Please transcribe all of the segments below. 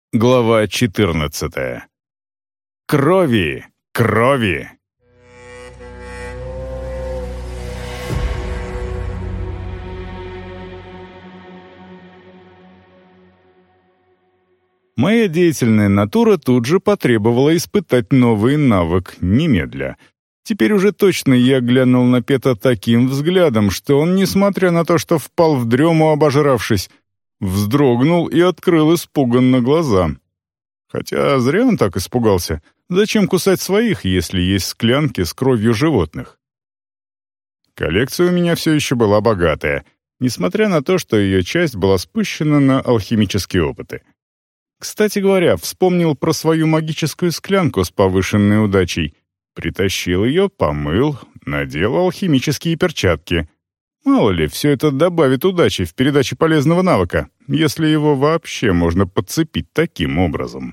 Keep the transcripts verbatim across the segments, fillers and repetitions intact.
Глава четырнадцатая. Крови! Крови! Моя деятельная натура тут же потребовала испытать новый навык немедля. Теперь уже точно я глянул на Пета таким взглядом, что он, несмотря на то, что впал в дрему, обожравшись, вздрогнул и открыл испуганно глаза. Хотя зря он так испугался. Зачем кусать своих, если есть склянки с кровью животных? Коллекция у меня все еще была богатая, несмотря на то, что ее часть была спущена на алхимические опыты. Кстати говоря, вспомнил про свою магическую склянку с повышенной удачей. Притащил ее, помыл, надел алхимические перчатки. Мало ли, все это добавит удачи в передаче полезного навыка, если его вообще можно подцепить таким образом.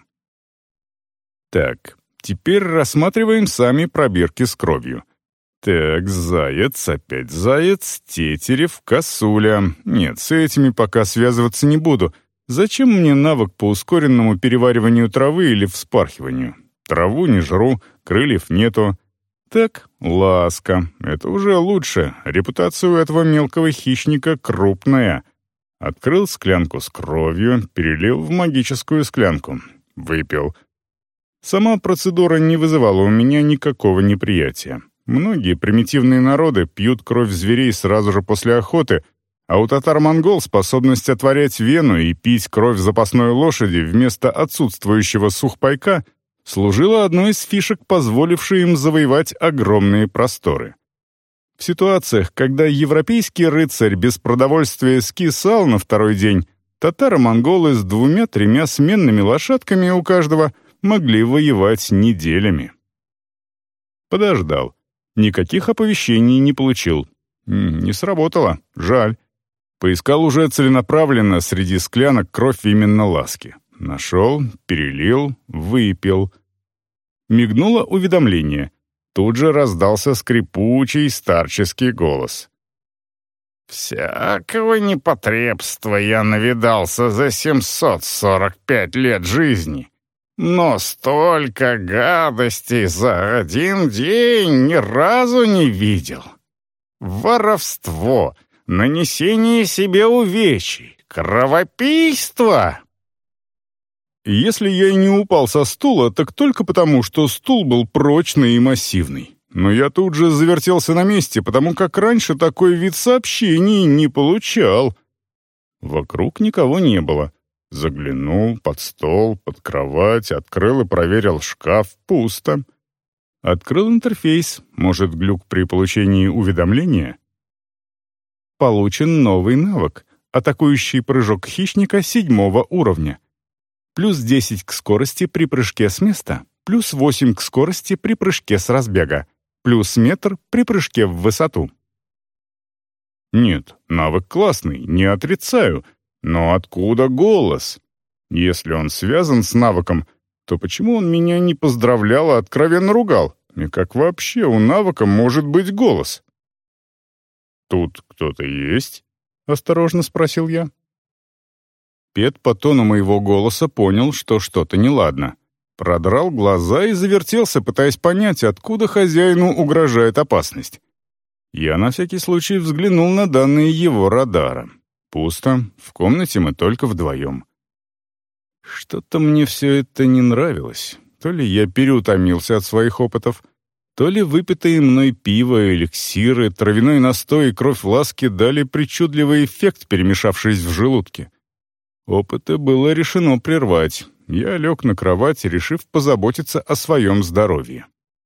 Так, теперь рассматриваем сами пробирки с кровью. Так, заяц, опять заяц, тетерев, косуля. Нет, с этими пока связываться не буду. Зачем мне навык по ускоренному перевариванию травы или вспархиванию? Траву не жру, крыльев нету. Так, ласка. Это уже лучше. Репутация у этого мелкого хищника крупная. Открыл склянку с кровью, перелил в магическую склянку. Выпил. Сама процедура не вызывала у меня никакого неприятия. Многие примитивные народы пьют кровь зверей сразу же после охоты, а у татар-монгол способность отворять вену и пить кровь запасной лошади вместо отсутствующего сухпайка служила одной из фишек, позволившей им завоевать огромные просторы. В ситуациях, когда европейский рыцарь без продовольствия скисал на второй день, татаро-монголы с двумя-тремя сменными лошадками у каждого могли воевать неделями. Подождал. Никаких оповещений не получил. Не сработало. Жаль. Поискал уже целенаправленно среди склянок кровь именно ласки. Нашел, перелил, выпил. Мигнуло уведомление. Тут же раздался скрипучий старческий голос. «Всякого непотребства я навидался за семьсот сорок пять лет жизни, но столько гадостей за один день ни разу не видел. Воровство, нанесение себе увечий, кровопийство». Если я и не упал со стула, так только потому, что стул был прочный и массивный. Но я тут же завертелся на месте, потому как раньше такой вид сообщений не получал. Вокруг никого не было. Заглянул под стол, под кровать, открыл и проверил шкаф. Пусто. Открыл интерфейс. Может, глюк при получении уведомления? Получен новый навык. Атакующий прыжок хищника седьмого уровня. Плюс десять к скорости при прыжке с места, плюс восемь к скорости при прыжке с разбега, плюс метр при прыжке в высоту. Нет, навык классный, не отрицаю, но откуда голос? Если он связан с навыком, то почему он меня не поздравлял, а откровенно ругал? И как вообще у навыка может быть голос? «Тут кто-то есть?» — осторожно спросил я. Пет по тону моего голоса понял, что что-то неладно. Продрал глаза и завертелся, пытаясь понять, откуда хозяину угрожает опасность. Я на всякий случай взглянул на данные его радара. Пусто, в комнате мы только вдвоем. Что-то мне все это не нравилось. То ли я переутомился от своих опытов, то ли выпитые мной пиво, эликсиры, травяной настой и кровь ласки дали причудливый эффект, перемешавшись в желудке. Опыты было решено прервать. Я лег на кровать, решив позаботиться о своем здоровье.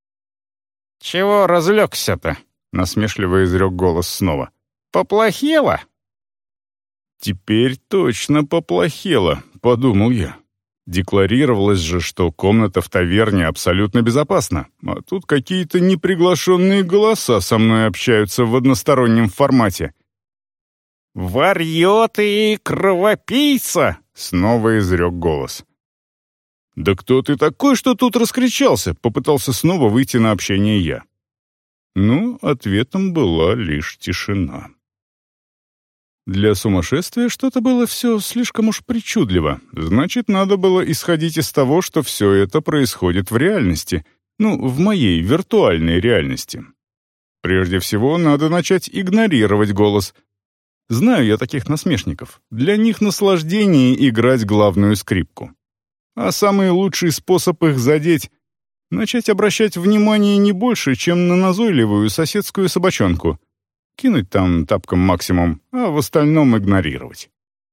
«Чего разлегся-то?» — насмешливо изрек голос снова. «Поплохело?» «Теперь точно поплохело», — подумал я. Декларировалось же, что комната в таверне абсолютно безопасна, а тут какие-то неприглашенные голоса со мной общаются в одностороннем формате. «Варьё ты и кровопийца!» — снова изрек голос. «Да кто ты такой, что тут раскричался?» — попытался снова выйти на общение я. Ну, ответом была лишь тишина. Для сумасшествия что-то было все слишком уж причудливо. Значит, надо было исходить из того, что все это происходит в реальности. Ну, в моей виртуальной реальности. Прежде всего, надо начать игнорировать голос. Знаю я таких насмешников. Для них наслаждение играть главную скрипку. А самый лучший способ их задеть — начать обращать внимание не больше, чем на назойливую соседскую собачонку. Кинуть там тапком максимум, а в остальном игнорировать.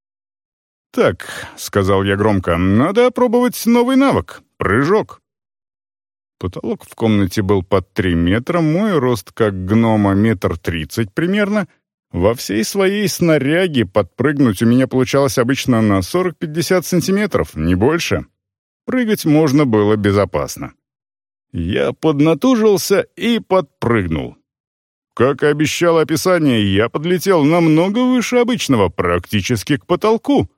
«Так», — сказал я громко, — «надо опробовать новый навык — прыжок». Потолок в комнате был под три метра, мой рост как гнома метр тридцать примерно. Во всей своей снаряге подпрыгнуть у меня получалось обычно на сорок-пятьдесят сантиметров, не больше. Прыгать можно было безопасно. Я поднатужился и подпрыгнул. Как и обещало описание, я подлетел намного выше обычного, практически к потолку.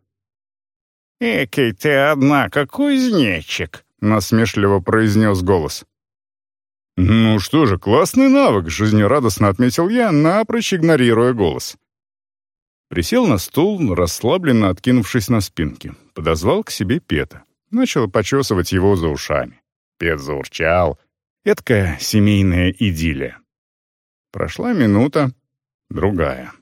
«Экий ты, однако, кузнечик!» — насмешливо произнес голос. «Ну что же, классный навык!» — жизнерадостно отметил я, напрочь игнорируя голос. Присел на стул, расслабленно откинувшись на спинке. Подозвал к себе Пета. Начал почесывать его за ушами. Пет заурчал. Эдакая семейная идиллия. Прошла минута, другая.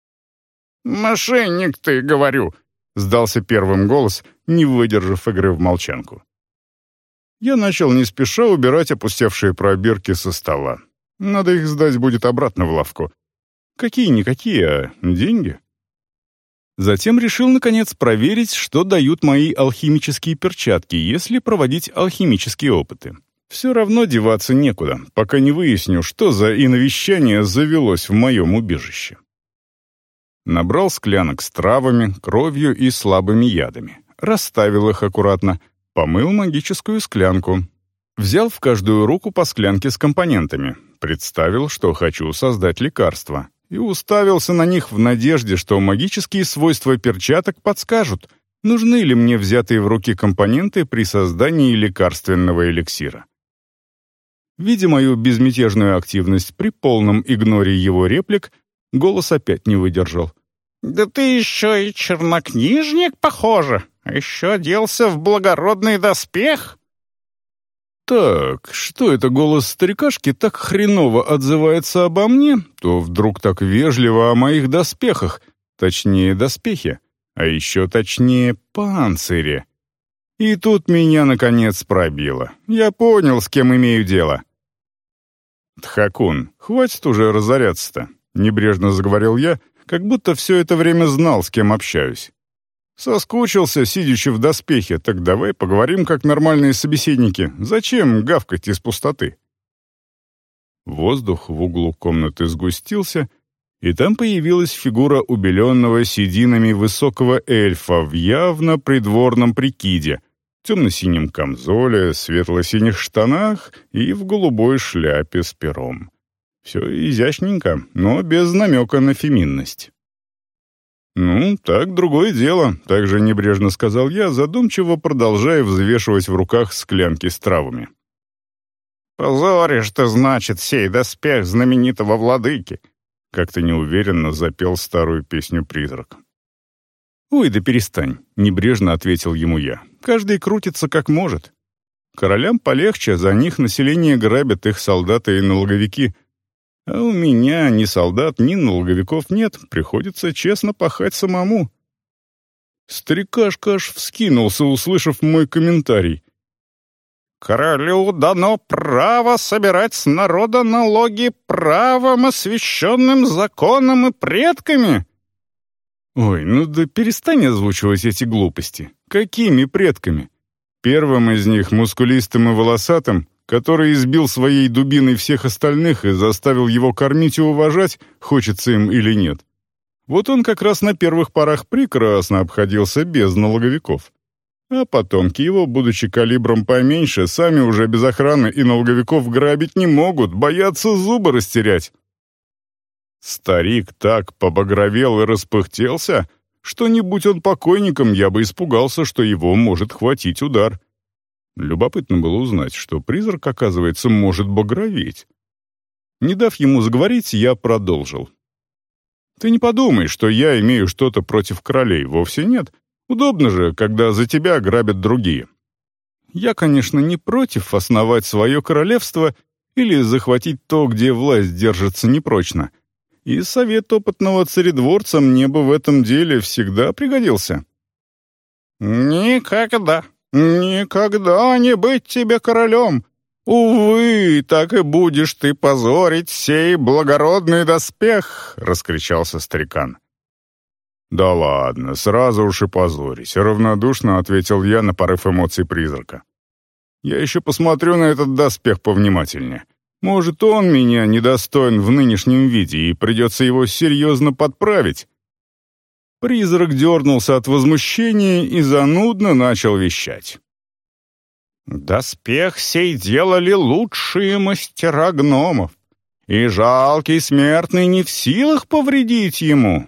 «Мошенник ты, говорю!» — сдался первым голос, не выдержав игры в молчанку. Я начал не спеша убирать опустевшие пробирки со стола. Надо их сдать будет обратно в лавку. Какие-никакие, а деньги. Затем решил, наконец, проверить, что дают мои алхимические перчатки, если проводить алхимические опыты. Все равно деваться некуда, пока не выясню, что за иновещание завелось в моем убежище. Набрал склянок с травами, кровью и слабыми ядами. Расставил их аккуратно. Помыл магическую склянку. Взял в каждую руку по склянке с компонентами. Представил, что хочу создать лекарство. И уставился на них в надежде, что магические свойства перчаток подскажут, нужны ли мне взятые в руки компоненты при создании лекарственного эликсира. Видя мою безмятежную активность при полном игноре его реплик, голос опять не выдержал. «Да ты еще и чернокнижник, похоже, а еще оделся в благородный доспех». Так, что это голос старикашки так хреново отзывается обо мне, то вдруг так вежливо о моих доспехах, точнее доспехе, а еще точнее панцире. И тут меня, наконец, пробило. Я понял, с кем имею дело. «Тхакун, хватит уже разоряться-то», — небрежно заговорил я, как будто все это время знал, с кем общаюсь. «Соскучился, сидячи в доспехе, так давай поговорим как нормальные собеседники. Зачем гавкать из пустоты?» Воздух в углу комнаты сгустился, и там появилась фигура убеленного сединами высокого эльфа в явно придворном прикиде, темно-синем камзоле, светло-синих штанах и в голубой шляпе с пером. Все изящненько, но без намека на феминность. «Ну, так другое дело», — также небрежно сказал я, задумчиво продолжая взвешивать в руках склянки с травами. «Позоришь ты, значит, сей доспех знаменитого владыки», — как-то неуверенно запел старую песню призрак. «Ой, да перестань», — небрежно ответил ему я. «Каждый крутится как может. Королям полегче, за них население грабят их солдаты и налоговики. А у меня ни солдат, ни налоговиков нет, приходится честно пахать самому». Старикашка аж вскинулся, услышав мой комментарий. «Королю дано право собирать с народа налоги правом, освященным законом и предками». «Ой, ну да перестань озвучивать эти глупости. Какими предками? Первым из них, мускулистым и волосатым, который избил своей дубиной всех остальных и заставил его кормить и уважать, хочется им или нет. Вот он как раз на первых порах прекрасно обходился без налоговиков. А потомки его, будучи калибром поменьше, сами уже без охраны и налоговиков грабить не могут, боятся зубы растерять». Старик так побагровел и распыхтелся, что не будь он покойником, я бы испугался, что его может хватить удар. Любопытно было узнать, что призрак, оказывается, может багроветь. Не дав ему заговорить, я продолжил. Ты не подумай, что я имею что-то против королей, вовсе нет. Удобно же, когда за тебя грабят другие. Я, конечно, не против основать свое королевство или захватить то, где власть держится непрочно. И совет опытного царедворца мне бы в этом деле всегда пригодился. «Никогда, никогда не быть тебе королем! Увы, так и будешь ты позорить сей благородный доспех!» — раскричался старикан. «Да ладно, сразу уж и позорись», — равнодушно ответил я на порыв эмоций призрака. «Я еще посмотрю на этот доспех повнимательнее. Может, он меня недостоин в нынешнем виде, и придется его серьезно подправить». Призрак дернулся от возмущения и занудно начал вещать. «Доспех сей делали лучшие мастера гномов, и жалкий смертный не в силах повредить ему».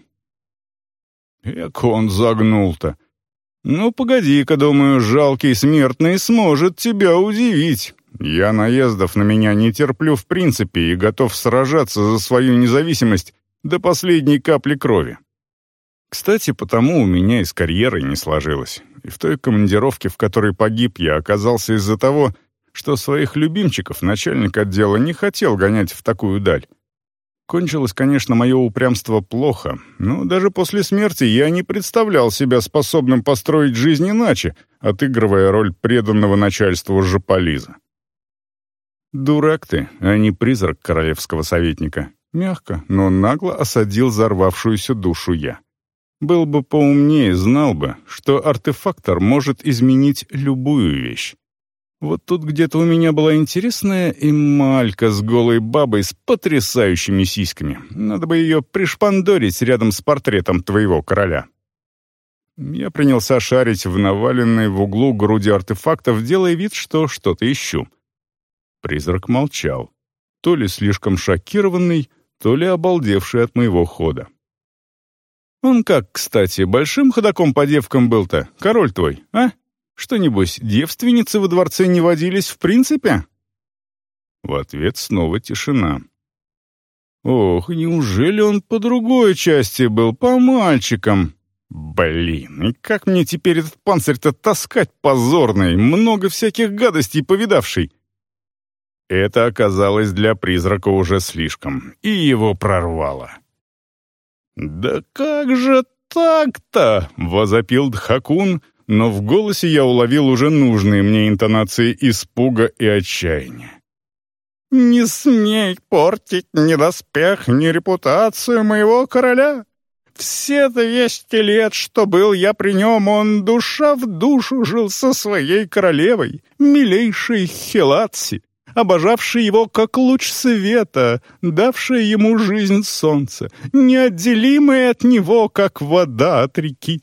Эк он загнул-то. «Ну, погоди-ка, думаю, жалкий смертный сможет тебя удивить. Я наездов на меня не терплю в принципе и готов сражаться за свою независимость до последней капли крови. Кстати, потому у меня и с карьерой не сложилось. И в той командировке, в которой погиб, я оказался из-за того, что своих любимчиков начальник отдела не хотел гонять в такую даль. Кончилось, конечно, мое упрямство плохо, но даже после смерти я не представлял себя способным построить жизнь иначе, отыгрывая роль преданного начальству жополиза. «Дурак ты, а не призрак королевского советника», — мягко, но нагло осадил взорвавшуюся душу я. Был бы поумнее, знал бы, что артефактор может изменить любую вещь. Вот тут где-то у меня была интересная эмалька с голой бабой с потрясающими сиськами. Надо бы ее пришпандорить рядом с портретом твоего короля. Я принялся шарить в наваленной в углу груди артефактов, делая вид, что что-то ищу. Призрак молчал, то ли слишком шокированный, то ли обалдевший от моего хода. Он как, кстати, большим ходоком по девкам был-то, король твой, а? Что, небось, девственницы во дворце не водились в принципе?» В ответ снова тишина. «Ох, неужели он по другой части был, по мальчикам? Блин, и как мне теперь этот панцирь-то таскать позорный, много всяких гадостей повидавший?» Это оказалось для призрака уже слишком, и его прорвало. «Да как же так-то?» — возопил Дхакун, но в голосе я уловил уже нужные мне интонации испуга и отчаяния. «Не смей портить ни доспех, ни репутацию моего короля! Все двести лет, что был я при нем, он душа в душу жил со своей королевой, милейшей Хелатси, обожавшей его как луч света, давшей ему жизнь солнца, неотделимой от него, как вода от реки».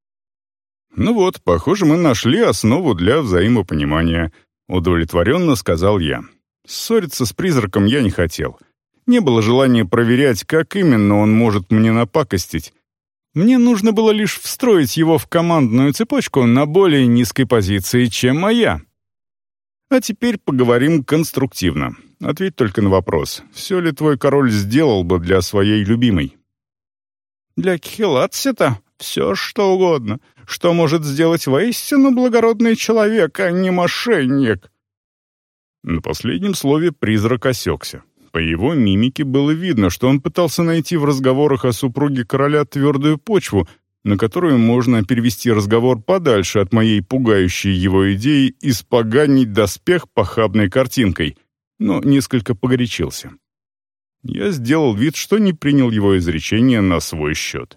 «Ну вот, похоже, мы нашли основу для взаимопонимания», — удовлетворенно сказал я. Ссориться с призраком я не хотел. Не было желания проверять, как именно он может мне напакостить. Мне нужно было лишь встроить его в командную цепочку на более низкой позиции, чем моя. А теперь поговорим конструктивно. Ответь только на вопрос, все ли твой король сделал бы для своей любимой? «Для Кхелатси-то все что угодно. Что может сделать воистину благородный человек, а не мошенник?» На последнем слове призрак осекся. По его мимике было видно, что он пытался найти в разговорах о супруге короля твердую почву, на которую можно перевести разговор подальше от моей пугающей его идеи испоганить доспех похабной картинкой, но несколько погорячился. Я сделал вид, что не принял его изречение на свой счет.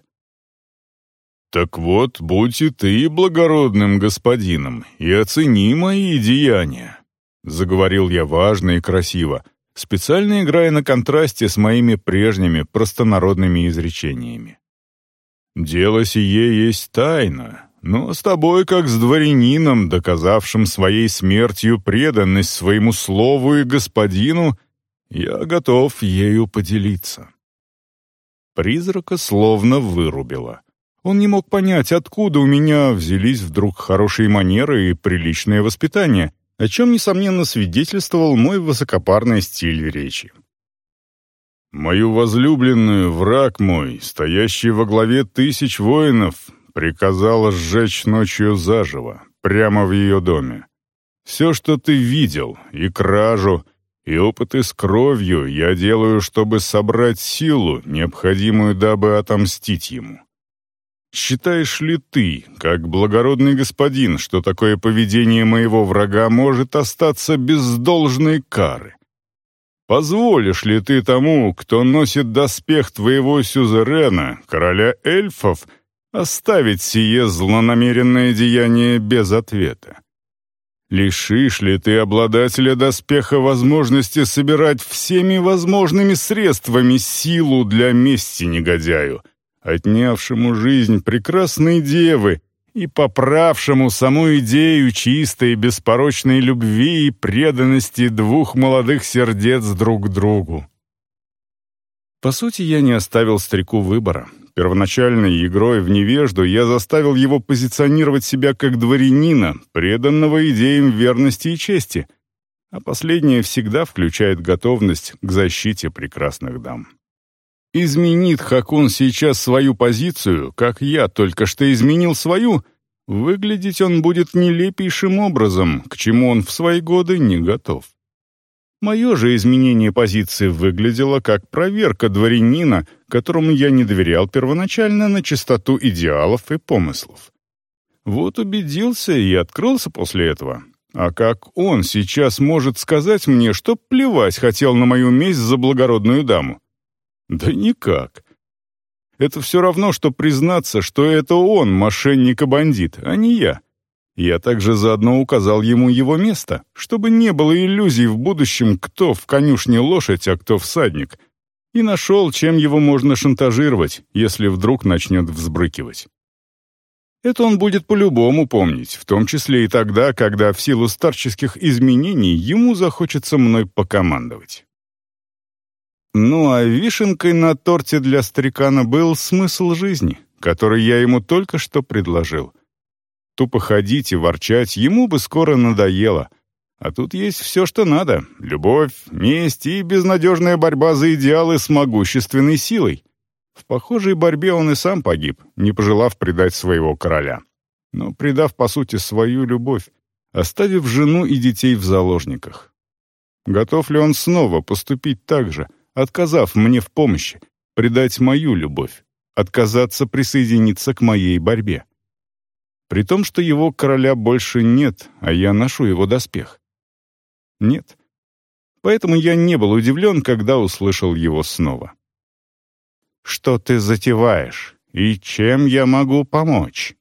«Так вот, будь и ты благородным господином, и оцени мои деяния», — заговорил я важно и красиво, специально играя на контрасте с моими прежними простонародными изречениями. «Дело сие есть тайна, но с тобой, как с дворянином, доказавшим своей смертью преданность своему слову и господину, я готов ею поделиться». Призрака словно вырубило. Он не мог понять, откуда у меня взялись вдруг хорошие манеры и приличное воспитание, о чем, несомненно, свидетельствовал мой высокопарный стиль речи. Мою возлюбленную враг мой, стоящий во главе тысяч воинов, приказал сжечь ночью заживо, прямо в ее доме. Все, что ты видел, и кражу, и опыты с кровью, я делаю, чтобы собрать силу, необходимую, дабы отомстить ему. Считаешь ли ты, как благородный господин, что такое поведение моего врага может остаться без должной кары? Позволишь ли ты тому, кто носит доспех твоего сюзерена, короля эльфов, оставить сие злонамеренное деяние без ответа? Лишишь ли ты обладателя доспеха возможности собирать всеми возможными средствами силу для мести негодяю, отнявшему жизнь прекрасной девы и поправшему саму идею чистой и беспорочной любви и преданности двух молодых сердец друг к другу? По сути, я не оставил старику выбора. Первоначальной игрой в невежду я заставил его позиционировать себя как дворянина, преданного идеям верности и чести, а последнее всегда включает готовность к защите прекрасных дам. Изменит Хакун сейчас свою позицию, как я только что изменил свою, выглядеть он будет нелепейшим образом, к чему он в свои годы не готов. Мое же изменение позиции выглядело как проверка дворянина, которому я не доверял первоначально, на чистоту идеалов и помыслов. Вот убедился и открылся после этого. А как он сейчас может сказать мне, что плевать хотел на мою месть за благородную даму? Да никак. Это все равно, что признаться, что это он мошенник и бандит, а не я. Я также заодно указал ему его место, чтобы не было иллюзий в будущем, кто в конюшне лошадь, а кто всадник, и нашел, чем его можно шантажировать, если вдруг начнет взбрыкивать. Это он будет по-любому помнить, в том числе и тогда, когда в силу старческих изменений ему захочется мной покомандовать. Ну а вишенкой на торте для старикана был смысл жизни, который я ему только что предложил. Тупо ходить и ворчать ему бы скоро надоело. А тут есть все, что надо. Любовь, месть и безнадежная борьба за идеалы с могущественной силой. В похожей борьбе он и сам погиб, не пожелав предать своего короля. Но предав, по сути, свою любовь, оставив жену и детей в заложниках. Готов ли он снова поступить так же, отказав мне в помощи, предать мою любовь, отказаться присоединиться к моей борьбе? При том, что его короля больше нет, а я ношу его доспех. Нет. Поэтому я не был удивлен, когда услышал его снова. «Что ты затеваешь? И чем я могу помочь?»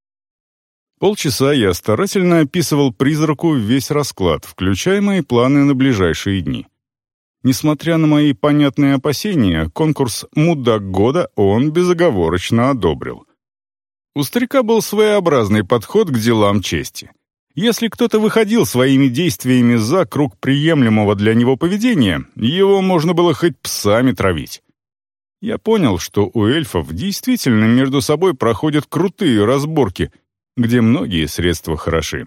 Полчаса я старательно описывал призраку весь расклад, включая мои планы на ближайшие дни. Несмотря на мои понятные опасения, конкурс «Мудак года» он безоговорочно одобрил. У старика был своеобразный подход к делам чести. Если кто-то выходил своими действиями за круг приемлемого для него поведения, его можно было хоть псами травить. Я понял, что у эльфов действительно между собой проходят крутые разборки, где многие средства хороши.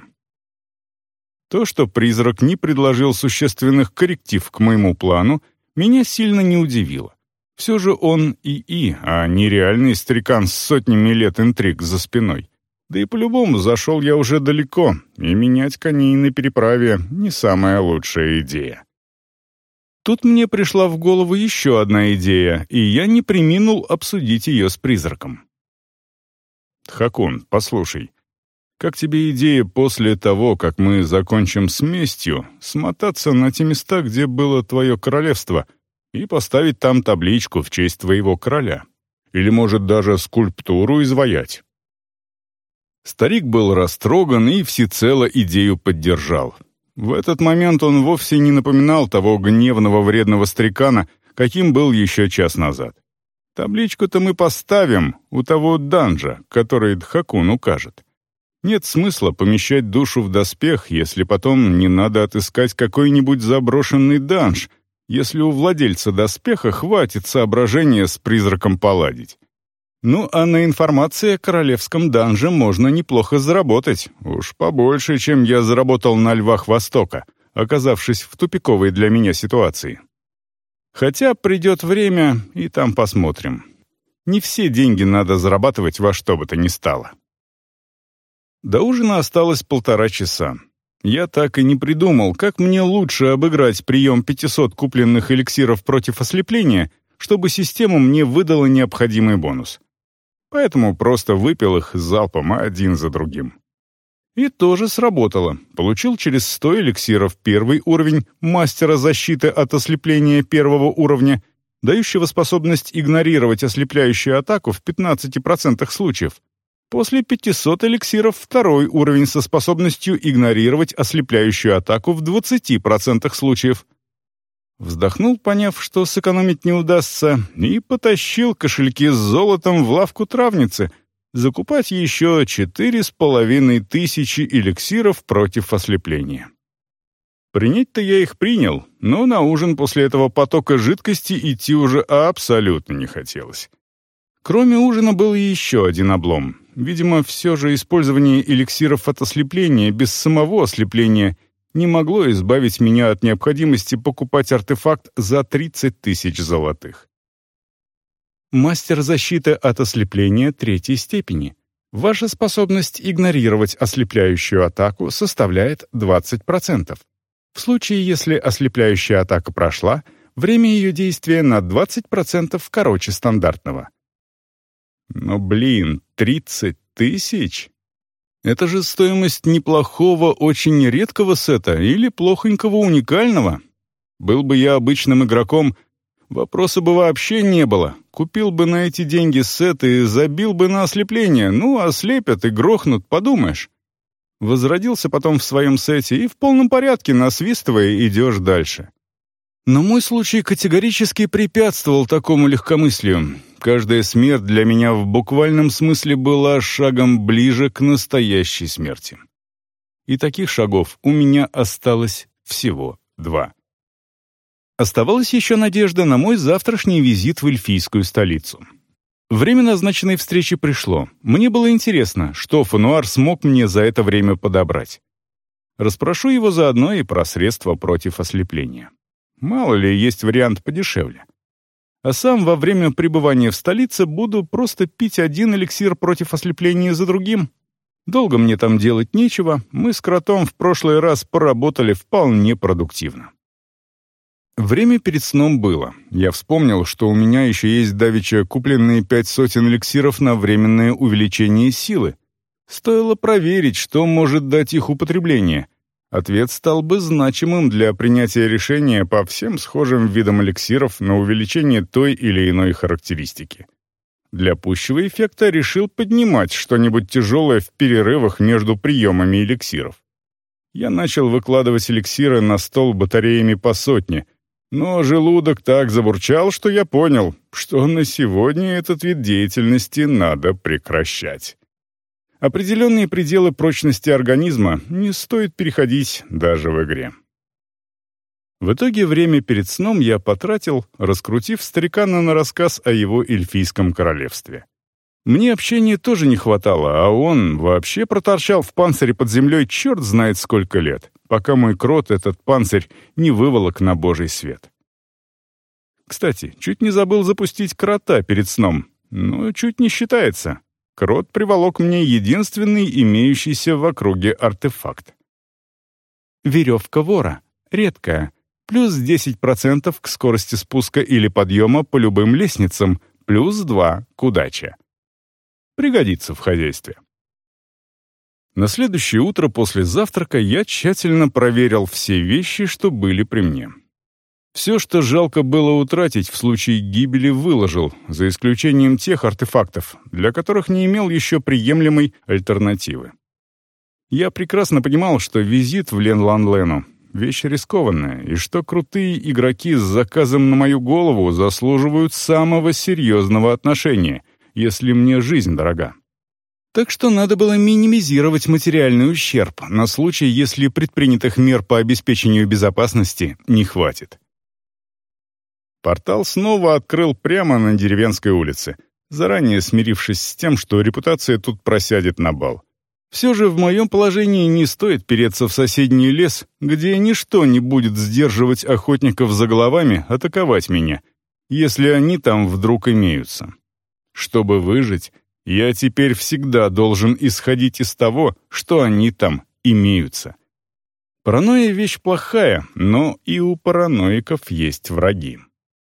То, что призрак не предложил существенных корректив к моему плану, меня сильно не удивило. Все же он ИИ, а не реальный старикан с сотнями лет интриг за спиной. Да и по-любому зашел я уже далеко, и менять коней на переправе — не самая лучшая идея. Тут мне пришла в голову еще одна идея, и я не преминул обсудить ее с призраком. «Хакун, послушай, как тебе идея после того, как мы закончим с местью, смотаться на те места, где было твое королевство, и поставить там табличку в честь твоего короля? Или, может, даже скульптуру изваять?» Старик был растроган и всецело идею поддержал. В этот момент он вовсе не напоминал того гневного вредного старикана, каким был еще час назад. Табличку-то мы поставим у того данжа, который Дхакун укажет. Нет смысла помещать душу в доспех, если потом не надо отыскать какой-нибудь заброшенный данж, если у владельца доспеха хватит соображения с призраком поладить. Ну, а на информации о королевском данже можно неплохо заработать, уж побольше, чем я заработал на Львах Востока, оказавшись в тупиковой для меня ситуации. Хотя придет время, и там посмотрим. Не все деньги надо зарабатывать во что бы то ни стало. До ужина осталось полтора часа. Я так и не придумал, как мне лучше обыграть прием пятисот купленных эликсиров против ослепления, чтобы система мне выдала необходимый бонус. Поэтому просто выпил их залпом один за другим. И тоже сработало. Получил через сто эликсиров первый уровень мастера защиты от ослепления первого уровня, дающего способность игнорировать ослепляющую атаку в пятнадцати процентах случаев. После пятисот эликсиров второй уровень со способностью игнорировать ослепляющую атаку в двадцати процентах случаев. Вздохнул, поняв, что сэкономить не удастся, и потащил кошельки с золотом в лавку травницы, закупать еще четыре с половиной тысячи эликсиров против ослепления. Принять-то я их принял, но на ужин после этого потока жидкости идти уже абсолютно не хотелось. Кроме ужина был еще один облом. Видимо, все же использование эликсиров от ослепления без самого ослепления не могло избавить меня от необходимости покупать артефакт за тридцать тысяч золотых. Мастер защиты от ослепления третьей степени. Ваша способность игнорировать ослепляющую атаку составляет двадцать процентов. В случае, если ослепляющая атака прошла, время ее действия на двадцать процентов короче стандартного. Но, блин, тридцать тысяч? Это же стоимость неплохого, очень редкого сета или плохонького уникального. Был бы я обычным игроком, вопроса бы вообще не было. Купил бы на эти деньги сет и забил бы на ослепление. Ну, ослепят и грохнут, подумаешь. Возродился потом в своем сете и в полном порядке, насвистывая, идешь дальше. Но мой случай категорически препятствовал такому легкомыслию. Каждая смерть для меня в буквальном смысле была шагом ближе к настоящей смерти. И таких шагов у меня осталось всего два. Оставалась еще надежда на мой завтрашний визит в эльфийскую столицу. Время назначенной встречи пришло. Мне было интересно, что Фануар смог мне за это время подобрать. Расспрошу его заодно и про средства против ослепления. Мало ли, есть вариант подешевле. А сам во время пребывания в столице буду просто пить один эликсир против ослепления за другим. Долго мне там делать нечего, мы с Кротом в прошлый раз поработали вполне продуктивно. Время перед сном было. Я вспомнил, что у меня еще есть давеча купленные пять сотен эликсиров на временное увеличение силы. Стоило проверить, что может дать их употребление. Ответ стал бы значимым для принятия решения по всем схожим видам эликсиров на увеличение той или иной характеристики. Для пущего эффекта решил поднимать что-нибудь тяжелое в перерывах между приемами эликсиров. Я начал выкладывать эликсиры на стол батареями по сотне, но желудок так забурчал, что я понял, что на сегодня этот вид деятельности надо прекращать. Определенные пределы прочности организма не стоит переходить даже в игре. В итоге время перед сном я потратил, раскрутив старикана на рассказ о его эльфийском королевстве. Мне общения тоже не хватало, а он вообще проторчал в панцире под землей черт знает сколько лет, пока мой крот этот панцирь не выволок на божий свет. Кстати, чуть не забыл запустить крота перед сном, но чуть не считается. Крот приволок мне единственный имеющийся в округе артефакт. Веревка вора. Редкая. Плюс десять процентов к скорости спуска или подъема по любым лестницам. Плюс два к удаче. Пригодится в хозяйстве. На следующее утро после завтрака я тщательно проверил все вещи, что были при мне. Все, что жалко было утратить, в случае гибели выложил, за исключением тех артефактов, для которых не имел еще приемлемой альтернативы. Я прекрасно понимал, что визит в Лен-Лан-Лену — вещь рискованная, и что крутые игроки с заказом на мою голову заслуживают самого серьезного отношения, если мне жизнь дорога. Так что надо было минимизировать материальный ущерб на случай, если предпринятых мер по обеспечению безопасности не хватит. Портал снова открыл прямо на деревенской улице, заранее смирившись с тем, что репутация тут просядет на бал. Все же в моем положении не стоит переться в соседний лес, где ничто не будет сдерживать охотников за головами атаковать меня, если они там вдруг имеются. Чтобы выжить, я теперь всегда должен исходить из того, что они там имеются. Паранойя — вещь плохая, но и у параноиков есть враги.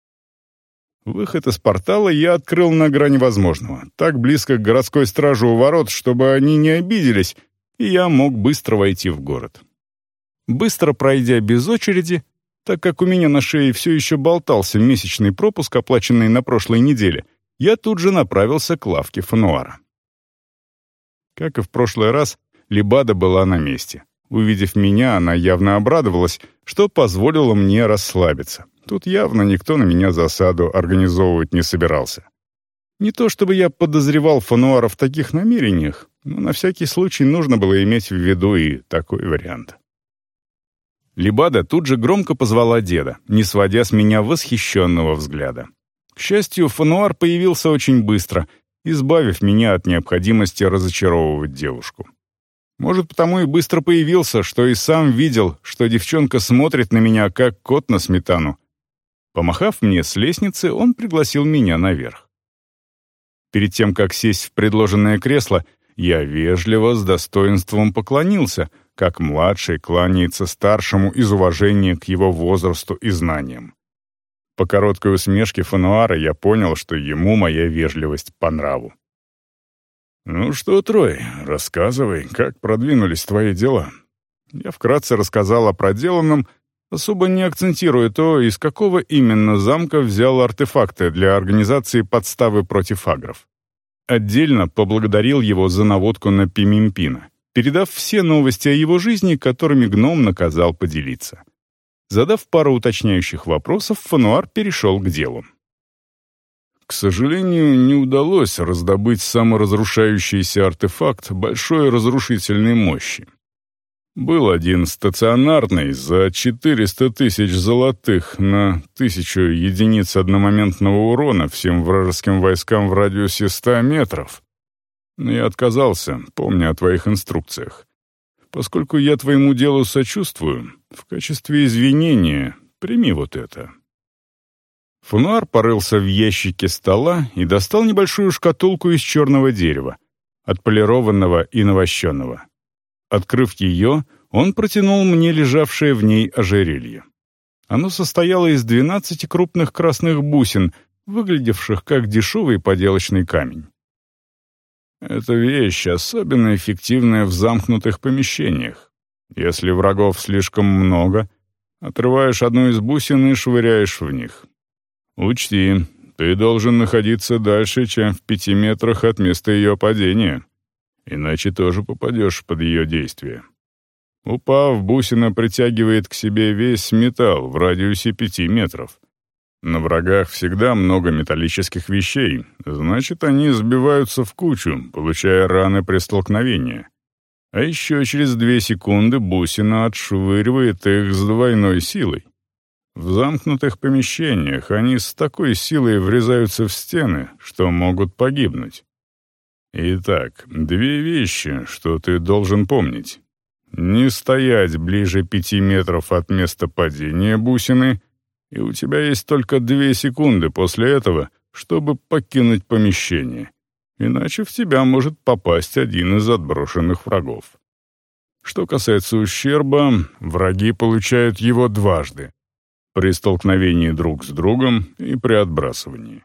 Выход из портала я открыл на грани возможного, так близко к городской страже у ворот, чтобы они не обиделись, и я мог быстро войти в город. Быстро пройдя без очереди, так как у меня на шее все еще болтался месячный пропуск, оплаченный на прошлой неделе, я тут же направился к лавке Фануара. Как и в прошлый раз, Либада была на месте. Увидев меня, она явно обрадовалась, что позволило мне расслабиться. Тут явно никто на меня засаду организовывать не собирался. Не то чтобы я подозревал Фануара в таких намерениях, но на всякий случай нужно было иметь в виду и такой вариант. Либада тут же громко позвала деда, не сводя с меня восхищенного взгляда. К счастью, Фануар появился очень быстро, избавив меня от необходимости разочаровывать девушку. Может, потому и быстро появился, что и сам видел, что девчонка смотрит на меня, как кот на сметану. Помахав мне с лестницы, он пригласил меня наверх. Перед тем, как сесть в предложенное кресло, я вежливо, с достоинством поклонился, как младший кланяется старшему из уважения к его возрасту и знаниям. По короткой усмешке Фануара я понял, что ему моя вежливость по нраву. «Ну что, Трой, рассказывай, как продвинулись твои дела?» Я вкратце рассказал о проделанном, особо не акцентируя то, из какого именно замка взял артефакты для организации подставы против агров. Отдельно поблагодарил его за наводку на Пимимпина, передав все новости о его жизни, которыми гном наказал поделиться. Задав пару уточняющих вопросов, Фануар перешел к делу. К сожалению, не удалось раздобыть саморазрушающийся артефакт большой разрушительной мощи. Был один стационарный за четыреста тысяч золотых на тысячу единиц одномоментного урона всем вражеским войскам в радиусе ста метров. Но я отказался, помня о твоих инструкциях. Поскольку я твоему делу сочувствую, в качестве извинения прими вот это». Фануар порылся в ящике стола и достал небольшую шкатулку из черного дерева, отполированного и навощенного. Открыв ее, он протянул мне лежавшее в ней ожерелье. Оно состояло из двенадцати крупных красных бусин, выглядевших как дешевый поделочный камень. Эта вещь особенно эффективная в замкнутых помещениях. Если врагов слишком много, отрываешь одну из бусин и швыряешь в них. Учти, ты должен находиться дальше, чем в пяти метрах от места ее падения, иначе тоже попадешь под ее действие. Упав, бусина притягивает к себе весь металл в радиусе пяти метров. На врагах всегда много металлических вещей, значит, они сбиваются в кучу, получая раны при столкновении. А еще через две секунды бусина отшвыривает их с двойной силой. В замкнутых помещениях они с такой силой врезаются в стены, что могут погибнуть. Итак, две вещи, что ты должен помнить. Не стоять ближе пяти метров от места падения бусины, и у тебя есть только две секунды после этого, чтобы покинуть помещение, иначе в тебя может попасть один из отброшенных врагов. Что касается ущерба, враги получают его дважды — при столкновении друг с другом и при отбрасывании.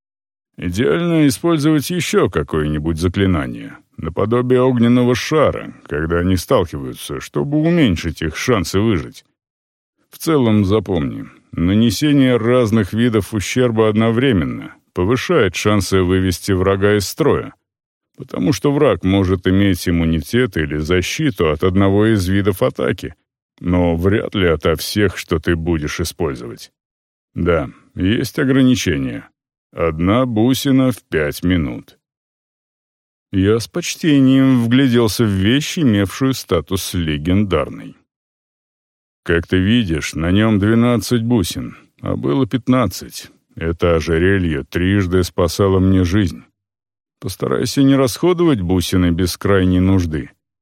Идеально использовать еще какое-нибудь заклинание, наподобие огненного шара, когда они сталкиваются, чтобы уменьшить их шансы выжить. В целом, запомни, нанесение разных видов ущерба одновременно повышает шансы вывести врага из строя, потому что враг может иметь иммунитет или защиту от одного из видов атаки, но вряд ли ото всех, что ты будешь использовать. Да, есть ограничения. Одна бусина в пять минут. Я с почтением вгляделся в вещь, имевшую статус легендарной. Как ты видишь, на нем двенадцать бусин, а было пятнадцать. Это ожерелье трижды спасало мне жизнь. Постарайся не расходовать бусины без крайней нужды.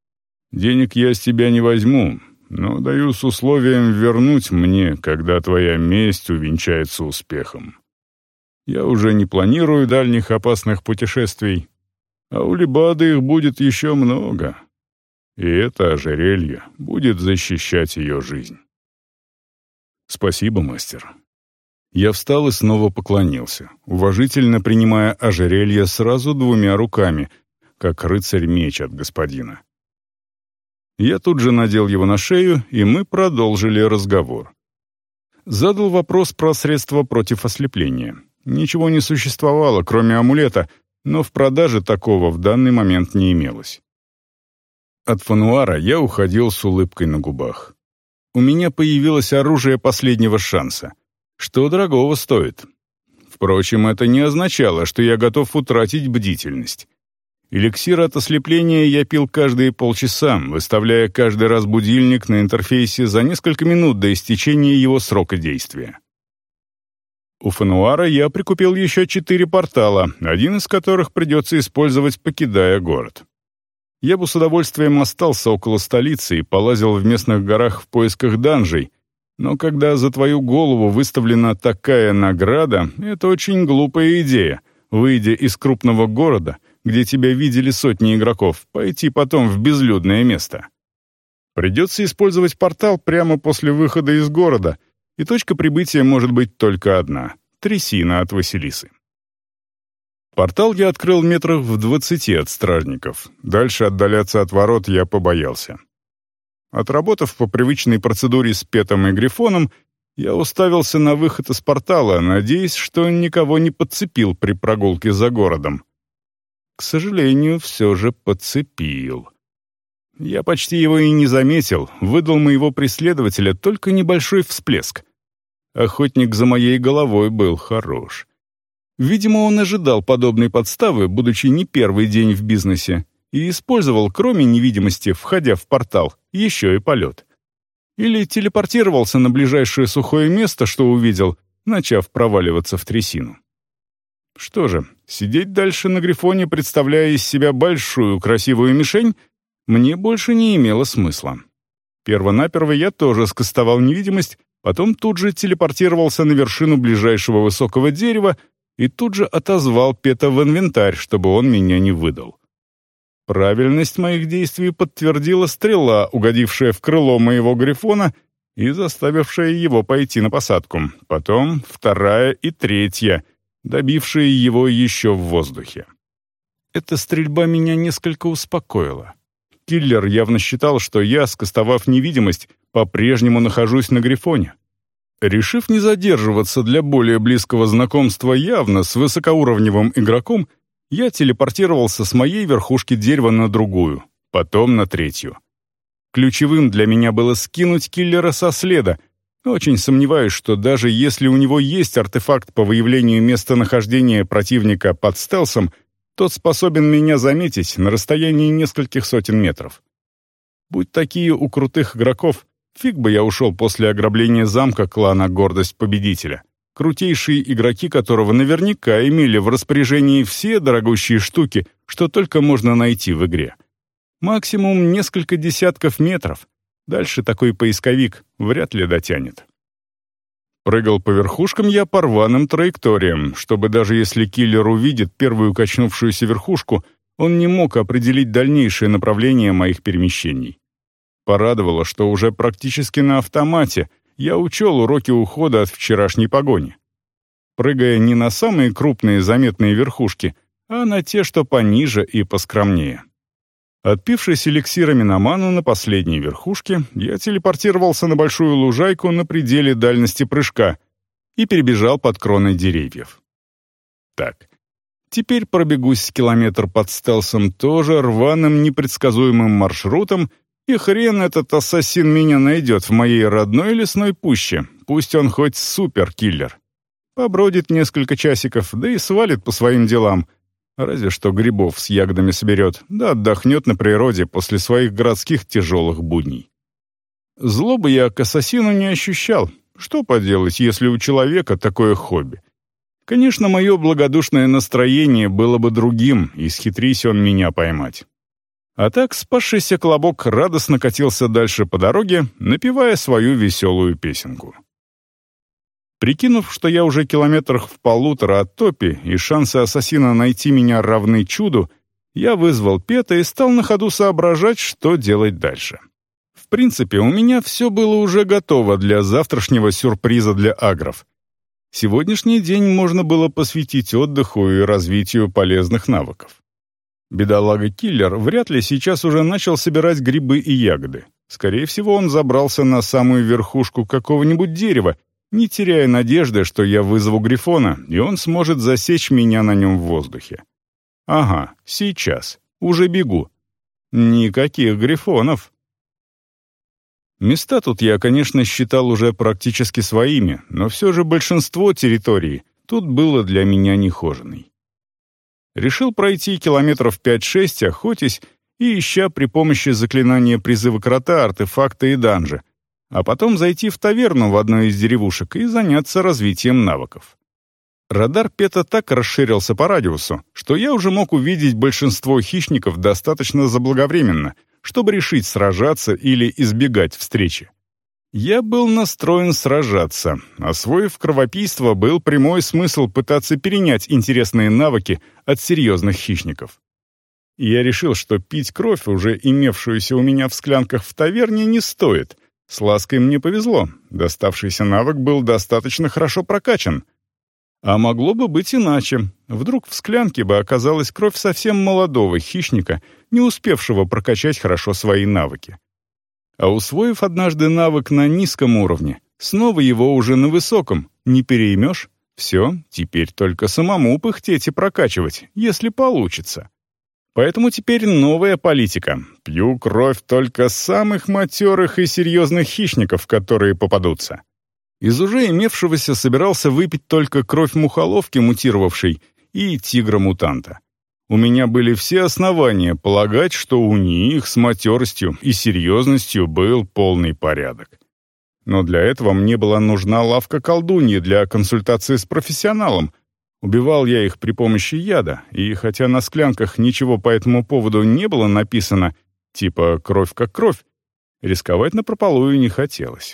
Денег я с тебя не возьму, но даю с условием вернуть мне, когда твоя месть увенчается успехом. Я уже не планирую дальних опасных путешествий, а у Лебады их будет еще много. И это ожерелье будет защищать ее жизнь. Спасибо, мастер. Я встал и снова поклонился, уважительно принимая ожерелье сразу двумя руками, как рыцарь меч от господина. Я тут же надел его на шею, и мы продолжили разговор. Задал вопрос про средства против ослепления. Ничего не существовало, кроме амулета, но в продаже такого в данный момент не имелось. От Фануара я уходил с улыбкой на губах. У меня появилось оружие последнего шанса, что дорогого стоит. Впрочем, это не означало, что я готов утратить бдительность. Эликсир от ослепления я пил каждые полчаса, выставляя каждый раз будильник на интерфейсе за несколько минут до истечения его срока действия. У Фануара я прикупил еще четыре портала, один из которых придется использовать, покидая город. Я бы с удовольствием остался около столицы и полазил в местных горах в поисках данжей, но когда за твою голову выставлена такая награда, это очень глупая идея, выйдя из крупного города, где тебя видели сотни игроков, пойти потом в безлюдное место. Придется использовать портал прямо после выхода из города, и точка прибытия может быть только одна — трясина от Василисы. Портал я открыл метрах в двадцати от стражников. Дальше отдаляться от ворот я побоялся. Отработав по привычной процедуре с Петом и Грифоном, я уставился на выход из портала, надеясь, что никого не подцепил при прогулке за городом. К сожалению, все же подцепил. Я почти его и не заметил, выдал моего преследователя только небольшой всплеск. Охотник за моей головой был хорош. Видимо, он ожидал подобной подставы, будучи не первый день в бизнесе, и использовал, кроме невидимости, входя в портал, еще и полет. Или телепортировался на ближайшее сухое место, что увидел, начав проваливаться в трясину. Что же, сидеть дальше на Грифоне, представляя из себя большую красивую мишень, мне больше не имело смысла. Первонаперво я тоже скостовал невидимость, потом тут же телепортировался на вершину ближайшего высокого дерева и тут же отозвал Пета в инвентарь, чтобы он меня не выдал. Правильность моих действий подтвердила стрела, угодившая в крыло моего Грифона и заставившая его пойти на посадку, потом вторая и третья, добившие его еще в воздухе. Эта стрельба меня несколько успокоила. Киллер явно считал, что я, скостовав невидимость, по-прежнему нахожусь на Грифоне. Решив не задерживаться для более близкого знакомства явно с высокоуровневым игроком, я телепортировался с моей верхушки дерева на другую, потом на третью. Ключевым для меня было скинуть киллера со следа. Очень сомневаюсь, что даже если у него есть артефакт по выявлению местонахождения противника под стелсом, тот способен меня заметить на расстоянии нескольких сотен метров. Будь такие у крутых игроков, фиг бы я ушел после ограбления замка клана «Гордость Победителя», крутейшие игроки которого наверняка имели в распоряжении все дорогущие штуки, что только можно найти в игре. Максимум несколько десятков метров. Дальше такой поисковик вряд ли дотянет. Прыгал по верхушкам я по рваным траекториям, чтобы даже если киллер увидит первую качнувшуюся верхушку, он не мог определить дальнейшее направление моих перемещений. Порадовало, что уже практически на автомате я учел уроки ухода от вчерашней погони. Прыгая не на самые крупные заметные верхушки, а на те, что пониже и поскромнее. Отпившись эликсирами на ману на последней верхушке, я телепортировался на большую лужайку на пределе дальности прыжка и перебежал под кроной деревьев. Так, теперь пробегусь с километр под стелсом тоже рваным непредсказуемым маршрутом, и хрен этот ассасин меня найдет в моей родной лесной пуще, пусть он хоть суперкиллер. Побродит несколько часиков, да и свалит по своим делам, разве что грибов с ягодами соберет, да отдохнет на природе после своих городских тяжелых будней. Злобы я к ассасину не ощущал. Что поделать, если у человека такое хобби? Конечно, мое благодушное настроение было бы другим, исхитрись он меня поймать. А так спасшийся колобок радостно катился дальше по дороге, напевая свою веселую песенку. Прикинув, что я уже километрах в полутора от топи, и шансы ассасина найти меня равны чуду, я вызвал Пета и стал на ходу соображать, что делать дальше. В принципе, у меня все было уже готово для завтрашнего сюрприза для агров. Сегодняшний день можно было посвятить отдыху и развитию полезных навыков. Бедолага-киллер вряд ли сейчас уже начал собирать грибы и ягоды. Скорее всего, он забрался на самую верхушку какого-нибудь дерева, не теряя надежды, что я вызову Грифона, и он сможет засечь меня на нем в воздухе. Ага, сейчас. Уже бегу. Никаких Грифонов. Места тут я, конечно, считал уже практически своими, но все же большинство территории тут было для меня нехоженой. Решил пройти километров пять-шесть, охотясь и ища при помощи заклинания призыва крота, артефакта и данжа, а потом зайти в таверну в одной из деревушек и заняться развитием навыков. Радар Пета так расширился по радиусу, что я уже мог увидеть большинство хищников достаточно заблаговременно, чтобы решить сражаться или избегать встречи. Я был настроен сражаться. Освоив кровопийство, был прямой смысл пытаться перенять интересные навыки от серьезных хищников. И я решил, что пить кровь, уже имевшуюся у меня в склянках в таверне, не стоит. С лаской мне повезло, доставшийся навык был достаточно хорошо прокачан. А могло бы быть иначе. Вдруг в склянке бы оказалась кровь совсем молодого хищника, не успевшего прокачать хорошо свои навыки. А усвоив однажды навык на низком уровне, снова его уже на высоком, не переймешь, все, теперь только самому пыхтеть и прокачивать, если получится. Поэтому теперь новая политика. Пью кровь только самых матерых и серьезных хищников, которые попадутся. Из уже имевшегося собирался выпить только кровь мухоловки мутировавшей и тигра-мутанта. У меня были все основания полагать, что у них с матеростью и серьезностью был полный порядок. Но для этого мне была нужна лавка колдуньи для консультации с профессионалом. Убивал я их при помощи яда, и хотя на склянках ничего по этому поводу не было написано, типа «кровь как кровь», рисковать напропалую не хотелось.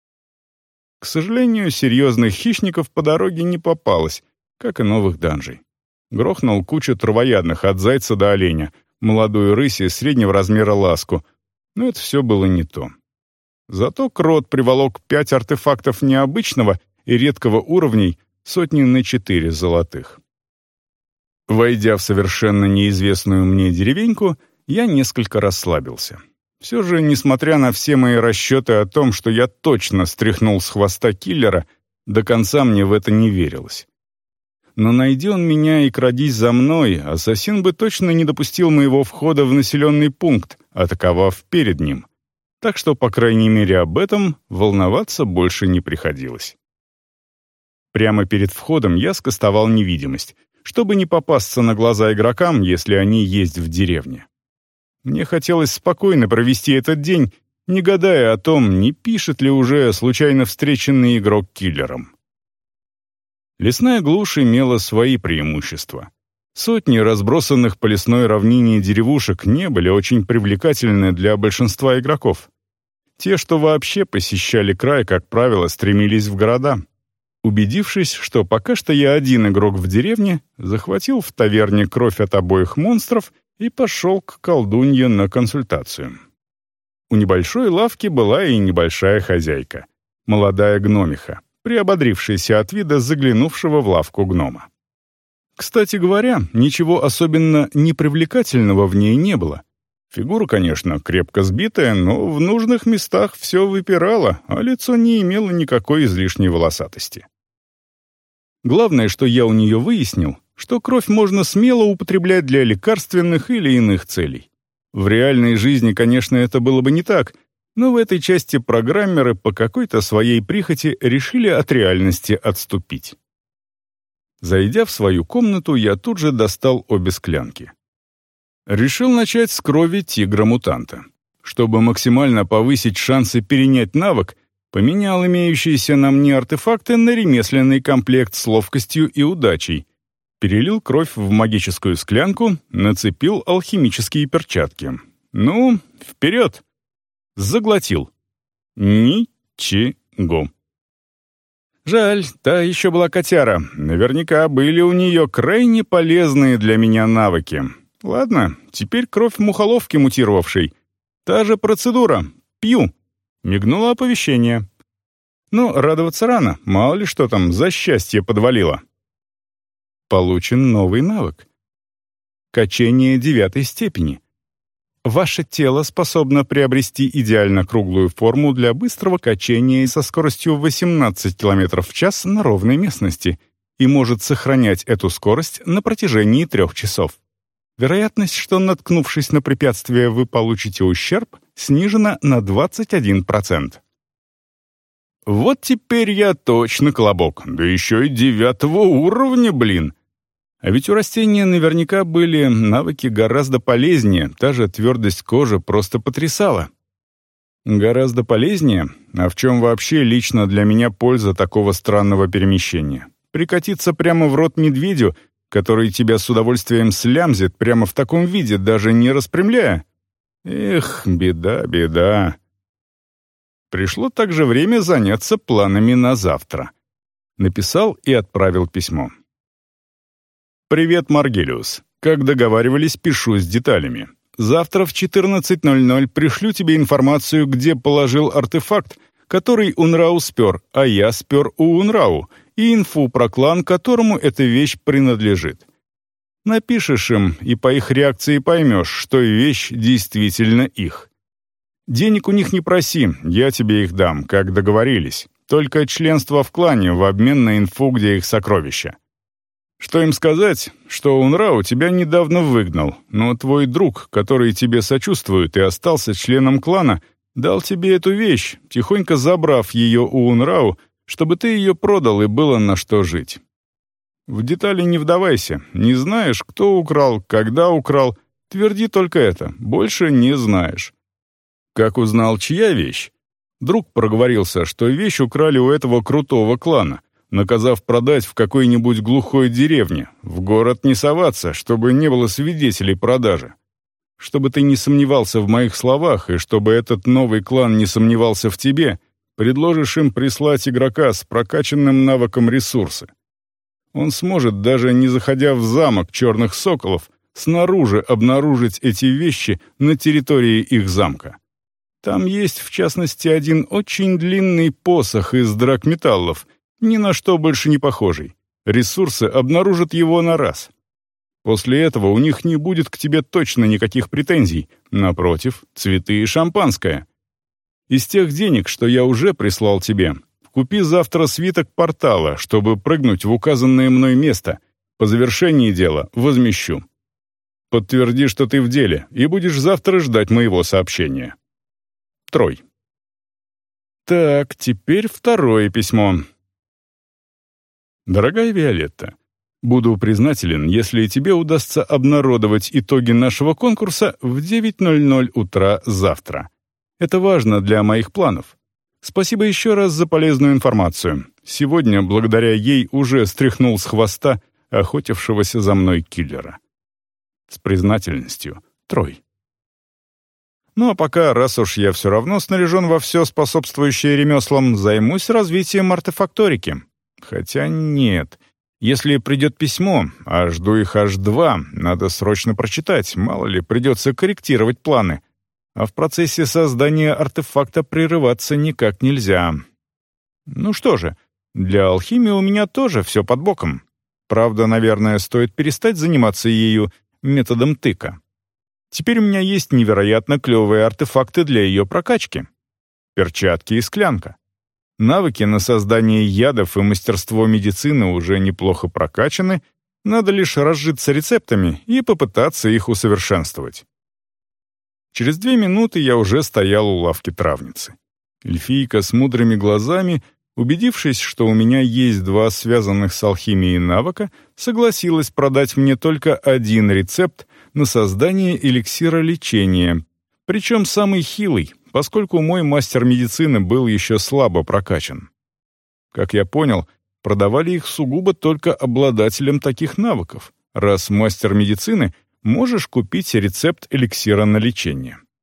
К сожалению, серьезных хищников по дороге не попалось, как и новых данжей. Грохнул кучу травоядных от зайца до оленя, молодую рысь и среднего размера ласку, но это все было не то. Зато крот приволок пять артефактов необычного и редкого уровней, сотни на четыре золотых. Войдя в совершенно неизвестную мне деревеньку, я несколько расслабился. Все же, несмотря на все мои расчеты о том, что я точно стряхнул с хвоста киллера, до конца мне в это не верилось. Но найди он меня и крадись за мной, ассасин бы точно не допустил моего входа в населенный пункт, атаковав перед ним. Так что, по крайней мере, об этом волноваться больше не приходилось. Прямо перед входом я скостовал невидимость, чтобы не попасться на глаза игрокам, если они есть в деревне. Мне хотелось спокойно провести этот день, не гадая о том, не пишет ли уже случайно встреченный игрок киллером. Лесная глушь имела свои преимущества. Сотни разбросанных по лесной равнине деревушек не были очень привлекательны для большинства игроков. Те, что вообще посещали край, как правило, стремились в города. Убедившись, что пока что я один игрок в деревне, захватил в таверне кровь от обоих монстров и пошел к колдунье на консультацию. У небольшой лавки была и небольшая хозяйка, молодая гномиха, приободрившаяся от вида заглянувшего в лавку гнома. Кстати говоря, ничего особенно непривлекательного в ней не было. Фигура, конечно, крепко сбитая, но в нужных местах все выпирало, а лицо не имело никакой излишней волосатости. Главное, что я у нее выяснил, что кровь можно смело употреблять для лекарственных или иных целей. В реальной жизни, конечно, это было бы не так, но в этой части программеры по какой-то своей прихоти решили от реальности отступить. Зайдя в свою комнату, я тут же достал обе склянки. Решил начать с крови тигра-мутанта. Чтобы максимально повысить шансы перенять навык, поменял имеющиеся на мне артефакты на ремесленный комплект с ловкостью и удачей, перелил кровь в магическую склянку, нацепил алхимические перчатки. Ну, вперед! Заглотил. Ничего. Жаль, та еще была котяра. Наверняка были у нее крайне полезные для меня навыки. Ладно, теперь кровь мухоловки мутировавшей. Та же процедура. Пью. Мигнуло оповещение. Ну, радоваться рано, мало ли что там за счастье подвалило. Получен новый навык. Качение девятой степени. Ваше тело способно приобрести идеально круглую форму для быстрого качения со скоростью восемнадцать километров в час на ровной местности и может сохранять эту скорость на протяжении трех часов. Вероятность, что, наткнувшись на препятствие, вы получите ущерб, снижена на двадцать один процент. Вот теперь я точно колобок, да еще и девятого уровня, блин. А ведь у растения наверняка были навыки гораздо полезнее, та же твердость кожи просто потрясала. Гораздо полезнее? А в чем вообще лично для меня польза такого странного перемещения? Прикатиться прямо в рот медведю, который тебя с удовольствием слямзит прямо в таком виде, даже не распрямляя? Эх, беда, беда. Пришло также время заняться планами на завтра. Написал и отправил письмо. «Привет, Маргелиус. Как договаривались, пишу с деталями. Завтра в четырнадцать ноль ноль пришлю тебе информацию, где положил артефакт, который Унрау спер, а я спер у Унрау, и инфу про клан, которому эта вещь принадлежит. Напишешь им, и по их реакции поймешь, что вещь действительно их. Денег у них не проси, я тебе их дам, как договорились. Только членство в клане в обмен на инфу, где их сокровища. Что им сказать, что Унрау тебя недавно выгнал, но твой друг, который тебе сочувствует и остался членом клана, дал тебе эту вещь, тихонько забрав ее у Унрау, чтобы ты ее продал и было на что жить. В детали не вдавайся, не знаешь, кто украл, когда украл, тверди только это, больше не знаешь. Как узнал, чья вещь? Друг проговорился, что вещь украли у этого крутого клана, наказав продать в какой-нибудь глухой деревне, в город не соваться, чтобы не было свидетелей продажи. Чтобы ты не сомневался в моих словах, и чтобы этот новый клан не сомневался в тебе, предложишь им прислать игрока с прокачанным навыком ресурсы. Он сможет, даже не заходя в замок черных соколов, снаружи обнаружить эти вещи на территории их замка. Там есть, в частности, один очень длинный посох из драгметаллов, ни на что больше не похожий. Ресурсы обнаружат его на раз. После этого у них не будет к тебе точно никаких претензий. Напротив, цветы и шампанское. Из тех денег, что я уже прислал тебе, купи завтра свиток портала, чтобы прыгнуть в указанное мной место. По завершении дела возмещу. Подтверди, что ты в деле, и будешь завтра ждать моего сообщения. Трой. Так, теперь второе письмо. Дорогая Виолетта, буду признателен, если тебе удастся обнародовать итоги нашего конкурса в девять ноль ноль утра завтра. Это важно для моих планов. Спасибо еще раз за полезную информацию. Сегодня, благодаря ей, уже стряхнул с хвоста охотившегося за мной киллера. С признательностью. Трой. Ну а пока, раз уж я все равно снаряжен во все способствующее ремеслам, займусь развитием артефакторики. Хотя нет. Если придет письмо, а жду их аж два, надо срочно прочитать, мало ли, придется корректировать планы. А в процессе создания артефакта прерываться никак нельзя. Ну что же, для алхимии у меня тоже все под боком. Правда, наверное, стоит перестать заниматься ею методом тыка. Теперь у меня есть невероятно клевые артефакты для ее прокачки. Перчатки и склянка. Навыки на создание ядов и мастерство медицины уже неплохо прокачаны, надо лишь разжиться рецептами и попытаться их усовершенствовать. Через две минуты я уже стоял у лавки травницы. Эльфийка с мудрыми глазами, убедившись, что у меня есть два связанных с алхимией навыка, согласилась продать мне только один рецепт на создание эликсира лечения, причем самый хилый, поскольку мой мастер медицины был еще слабо прокачан. Как я понял, продавали их сугубо только обладателям таких навыков, раз мастер медицины можешь купить рецепт эликсира на лечение.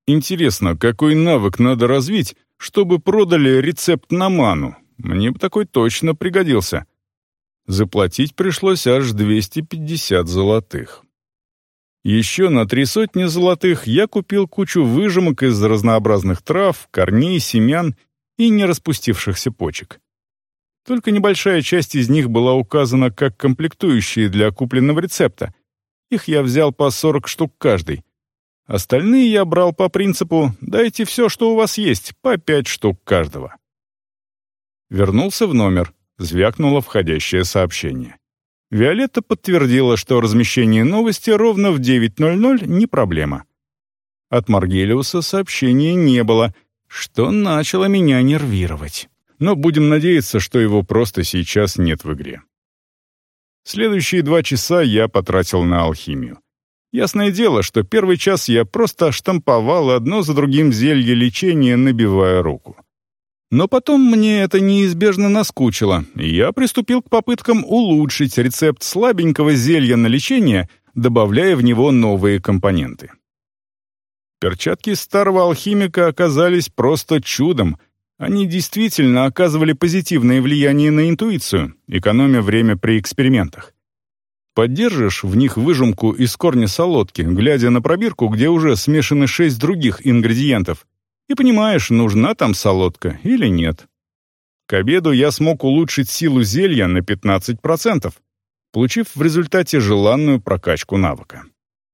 Интересно, какой навык надо развить, чтобы продали рецепт на ману? Мне бы такой точно пригодился. Заплатить пришлось аж двести пятьдесят золотых. Еще на три сотни золотых я купил кучу выжимок из разнообразных трав, корней, семян и нераспустившихся почек. Только небольшая часть из них была указана как комплектующие для купленного рецепта. Их я взял по сорок штук каждый. Остальные я брал по принципу «дайте все, что у вас есть, по пять штук каждого». Вернулся в номер, звякнуло входящее сообщение. Виолетта подтвердила, что размещение новости ровно в девять ноль ноль не проблема. От Маргелиуса сообщения не было, что начало меня нервировать. Но будем надеяться, что его просто сейчас нет в игре. Следующие два часа я потратил на алхимию. Ясное дело, что первый час я просто штамповал одно за другим зелье лечения, набивая руку. Но потом мне это неизбежно наскучило, и я приступил к попыткам улучшить рецепт слабенького зелья на лечение, добавляя в него новые компоненты. Перчатки старого алхимика оказались просто чудом. Они действительно оказывали позитивное влияние на интуицию, экономя время при экспериментах. Поддержишь в них выжимку из корня солодки, глядя на пробирку, где уже смешаны шесть других ингредиентов, и понимаешь, нужна там солодка или нет. К обеду я смог улучшить силу зелья на пятнадцать процентов, получив в результате желанную прокачку навыка.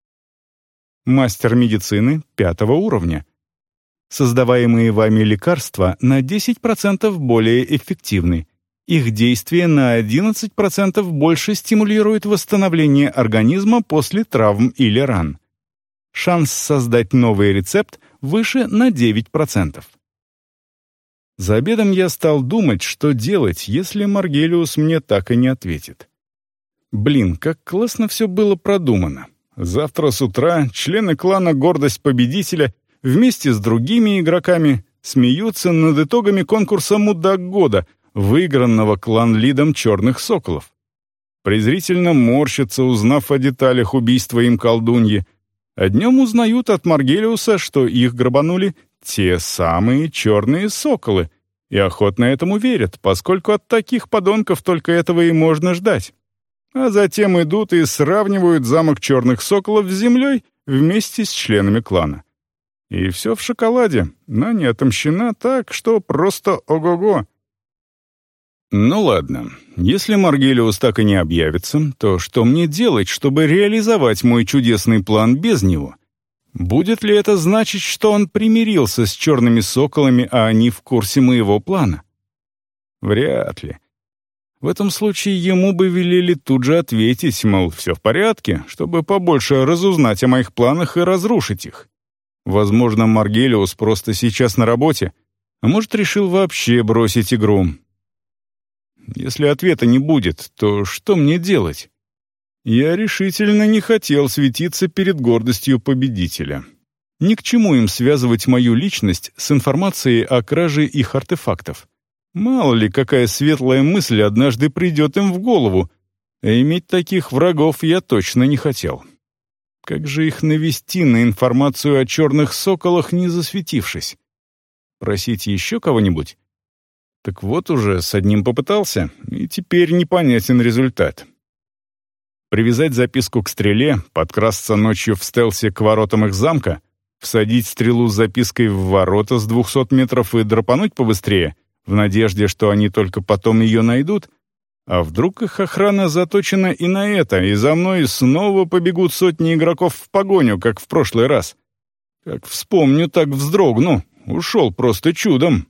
Мастер медицины пятого уровня. Создаваемые вами лекарства на десять процентов более эффективны. Их действие на одиннадцать процентов больше стимулирует восстановление организма после травм или ран. Шанс создать новый рецепт выше на девять процентов. За обедом я стал думать, что делать, если Маргелиус мне так и не ответит. Блин, как классно все было продумано. Завтра с утра члены клана «Гордость победителя» вместе с другими игроками смеются над итогами конкурса «Мудак года», выигранного клан-лидом «Черных соколов». Презрительно морщатся, узнав о деталях убийства им колдуньи, а днем узнают от Маргелиуса, что их грабанули те самые черные соколы, и охотно этому верят, поскольку от таких подонков только этого и можно ждать. А затем идут и сравнивают замок черных соколов с землей вместе с членами клана. И все в шоколаде, но не отомщена так, что просто ого-го. Ну ладно, если Маргелиус так и не объявится, то что мне делать, чтобы реализовать мой чудесный план без него? Будет ли это значить, что он примирился с черными соколами, а они в курсе моего плана? Вряд ли. В этом случае ему бы велели тут же ответить, мол, все в порядке, чтобы побольше разузнать о моих планах и разрушить их. Возможно, Маргелиус просто сейчас на работе, а может, решил вообще бросить игру. Если ответа не будет, то что мне делать? Я решительно не хотел светиться перед гордостью победителя. Ни к чему им связывать мою личность с информацией о краже их артефактов. Мало ли, какая светлая мысль однажды придет им в голову, а иметь таких врагов я точно не хотел. Как же их навести на информацию о черных соколах, не засветившись? Просить еще кого-нибудь? Так вот уже с одним попытался, и теперь непонятен результат. Привязать записку к стреле, подкрасться ночью в стелсе к воротам их замка, всадить стрелу с запиской в ворота с двухсот метров и драпануть побыстрее, в надежде, что они только потом ее найдут, а вдруг их охрана заточена и на это, и за мной снова побегут сотни игроков в погоню, как в прошлый раз. Как вспомню, так вздрогну, ушел просто чудом.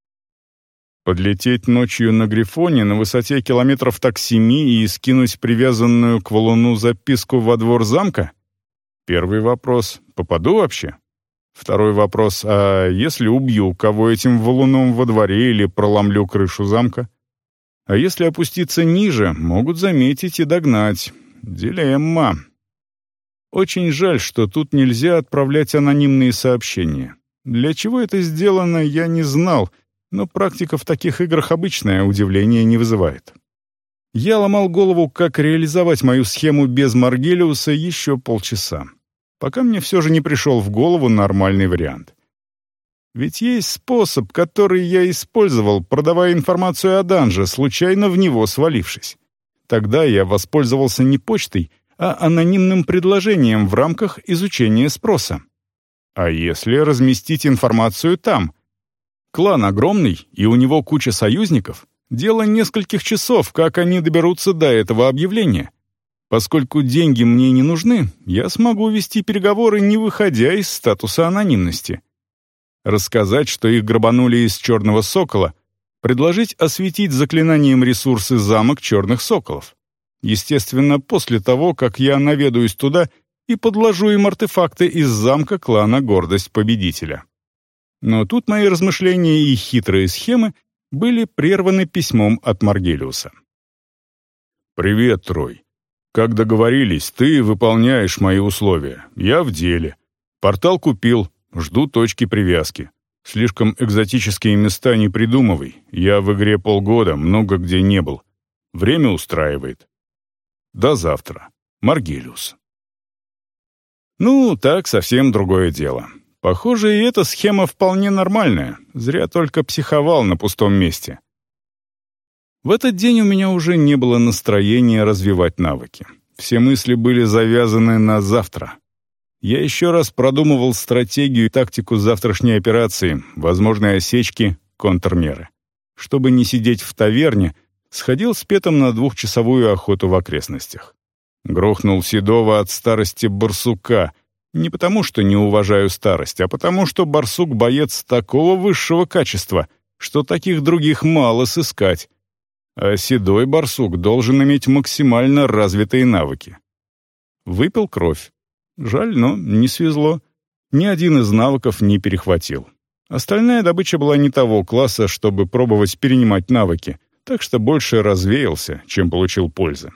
Подлететь ночью на Грифоне на высоте километров так семи и скинуть привязанную к валуну записку во двор замка? Первый вопрос — попаду вообще? Второй вопрос — а если убью кого этим валуном во дворе или проломлю крышу замка? А если опуститься ниже, могут заметить и догнать. Дилемма. Очень жаль, что тут нельзя отправлять анонимные сообщения. Для чего это сделано, я не знал, но практика в таких играх обычное удивление не вызывает. Я ломал голову, как реализовать мою схему без Маргелиуса еще полчаса. пока мне все же не пришел в голову нормальный вариант. Ведь есть способ, который я использовал, продавая информацию о данже, случайно в него свалившись. Тогда я воспользовался не почтой, а анонимным предложением в рамках изучения спроса. А если разместить информацию там? Клан огромный, и у него куча союзников. Дело нескольких часов, как они доберутся до этого объявления. Поскольку деньги мне не нужны, я смогу вести переговоры, не выходя из статуса анонимности. Рассказать, что их грабанули из «Черного сокола», предложить осветить заклинанием ресурсы замок «Черных соколов». Естественно, после того, как я наведаюсь туда и подложу им артефакты из замка клана «Гордость победителя». Но тут мои размышления и хитрые схемы были прерваны письмом от Маргелиуса. «Привет, Трой. Как договорились, ты выполняешь мои условия. Я в деле. Портал купил, жду точки привязки. Слишком экзотические места не придумывай. Я в игре полгода, много где не был. Время устраивает. До завтра. Маргелиус». Ну, так совсем другое дело. Похоже, и эта схема вполне нормальная, зря только психовал на пустом месте. В этот день у меня уже не было настроения развивать навыки. Все мысли были завязаны на завтра. Я еще раз продумывал стратегию и тактику завтрашней операции, возможные осечки, контрмеры. Чтобы не сидеть в таверне, сходил с Петом на двухчасовую охоту в окрестностях. Грохнул седого от старости барсука — не потому, что не уважаю старость, а потому, что барсук — боец такого высшего качества, что таких других мало сыскать. А седой барсук должен иметь максимально развитые навыки. Выпил кровь. Жаль, но не свезло. Ни один из навыков не перехватил. Остальная добыча была не того класса, чтобы пробовать перенимать навыки, так что больше развеялся, чем получил пользы.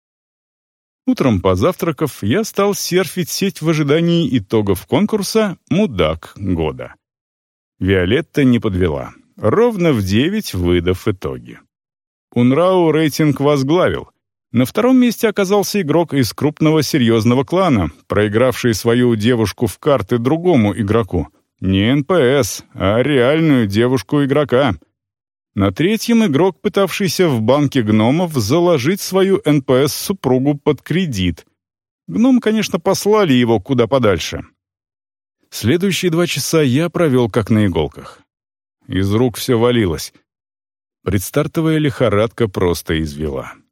Утром позавтракав, я стал серфить сеть в ожидании итогов конкурса «Мудак года». Виолетта не подвела, ровно в девять выдав итоги. Унрау рейтинг возглавил. На втором месте оказался игрок из крупного серьезного клана, проигравший свою девушку в карты другому игроку. Не эн пэ эс, а реальную девушку игрока. На третьем игрок, пытавшийся в банке гномов заложить свою эн пэ эс-супругу под кредит. Гном, конечно, послали его куда подальше. Следующие два часа я провел как на иголках. Из рук все валилось. Предстартовая лихорадка просто извела.